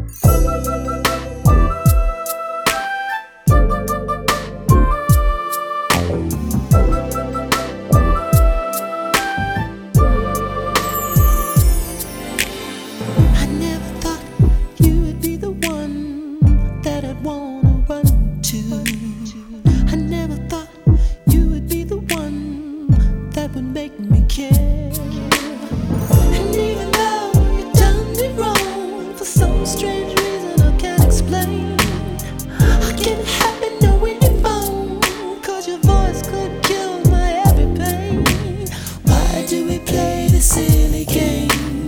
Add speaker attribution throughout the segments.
Speaker 1: I never thought you would be the one that I'd wanna run to. I never thought you would be the one that would make me care. And even though you done me wrong for some strange reason I can't explain, I get happy knowing your phone, 'cause your voice could kill my every pain. Why do we play this silly game?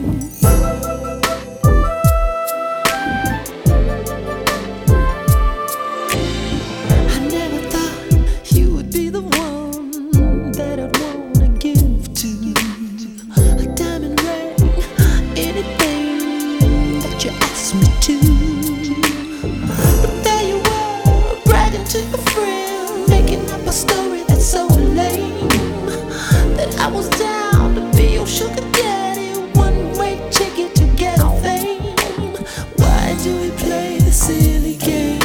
Speaker 1: I never thought you would be the one that I'd wanna give to. A diamond ring, anything that you asked me to. But there you were, bragging to your friend, making up a story that's so lame, that I was down to be your sugar daddy, one-way ticket to get a fame. Why do we play this silly game?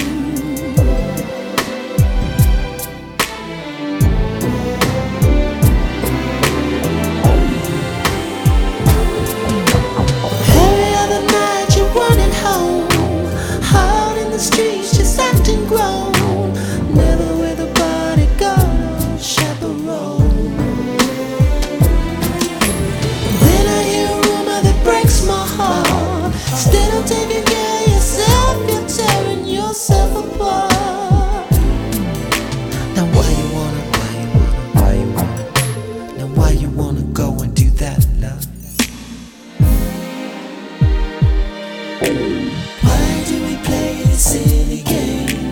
Speaker 1: Every other night you're running home, out in the streets just acting grown, never with a bodyguard or chaperone. Then I hear a rumor that breaks my heart. Instead of taking care of yourself, you're tearing yourself apart. Now why you wanna now why you wanna go and do that, love? Why do we play this silly game?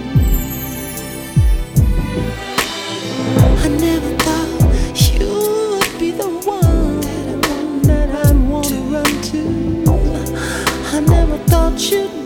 Speaker 1: I never thought you would be the one that I'd wanna run to. I never thought you'd